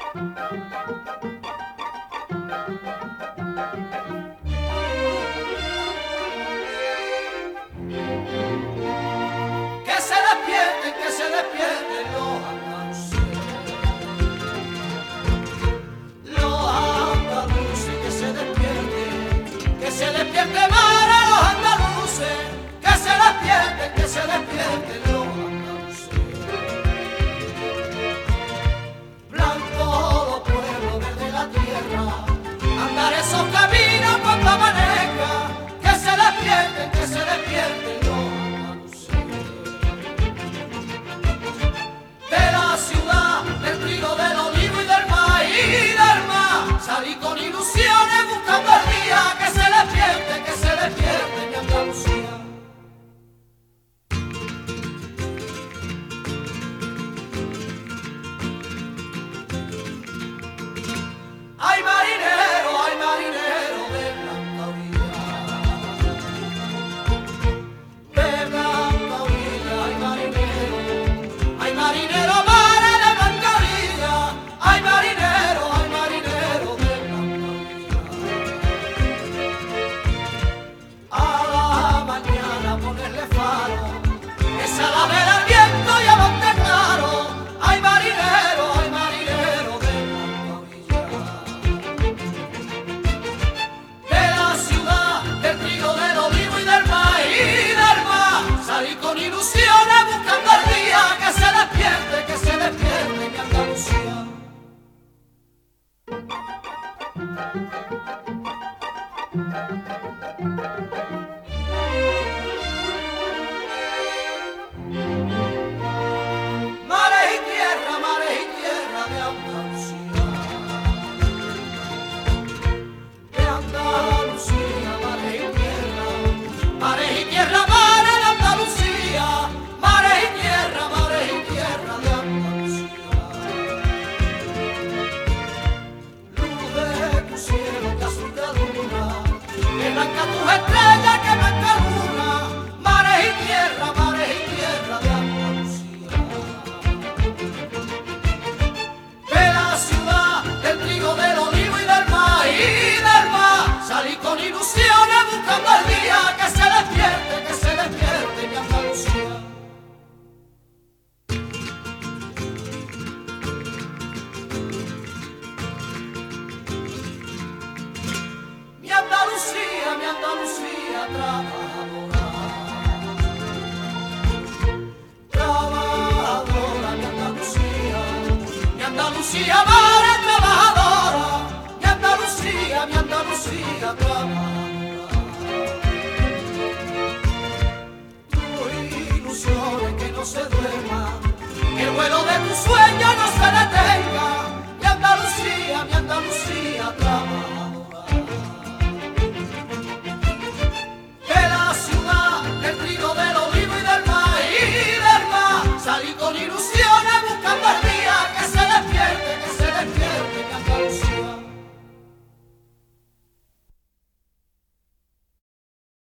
Que se despierten los andaluces. Los andaluces que se despierten para los andaluces, que se despierten los andaluces. Blanco los pueblos desde la tierra, andar esos caminos cuando amanezca, que se despierten los andaluces. De la ciudad, del trigo, del olivo y del maíz, del mar, salí con ilusiones buscando el día, que se despierte mi Andalucía. Ay marinero de blanca orilla, ay marinero mare de blanca orilla, ay marinero de blanca orilla. A la mañana ponerle faro, esa la vela al viento y avante claro, ay marinero de blanca orilla. De la ciudad, del trigo, del olivo y del maíz, del mar, salí con ilusiones buscando el día, que se despierte mi Andalucía. Mares y tierra de Andalucía. De Andalucía, mares y tierra de Andalucía, mares y tierra de Andalucía. Luz de tu cielo que azul de luna, que blanca tus estrellas, que blanca luna, mares y tierra de Andalucía. De la ciudad, del trigo, del olivo y del maíz, del mar, salí con ilusiones buscando el día, que se despierte mi Andalucía. Mi Andalucía trabajadora, mi Andalucía madre trabajadora, mi Andalucía trabajadora. Tus ilusiones que no se duerman, que el vuelo de tu sueño no se detenga, mi Andalucía trabajadora. De la ciudad, del trigo, del olivo y del maíz, del mar, salí con ilusiones buscando el